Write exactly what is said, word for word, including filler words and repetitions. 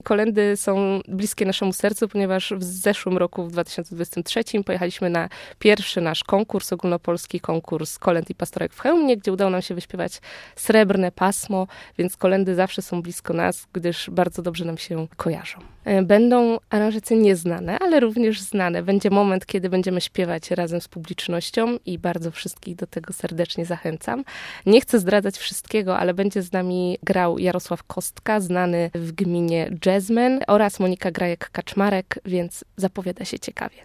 Kolędy są bliskie naszemu sercu, ponieważ w zeszłym roku, w dwa tysiące dwudziestym trzecim, pojechaliśmy na pierwszy nasz konkurs, ogólnopolski konkurs kolęd i pastorek w Chełmie, gdzie udało nam się wyśpiewać Srebrne Pasmo, więc kolędy zawsze są blisko nas, gdyż bardzo dobrze nam się kojarzą. Będą aranżacje nieznane, ale również znane. Będzie moment, kiedy będziemy śpiewać razem z publicznością i bardzo wszystkich do tego serdecznie zachęcam. Nie chcę zdradzać wszystkiego, ale będzie z nami grał Jarosław Kostka, znany w gminie jazzman, oraz Monika Grajek-Kaczmarek, więc zapowiada się ciekawie.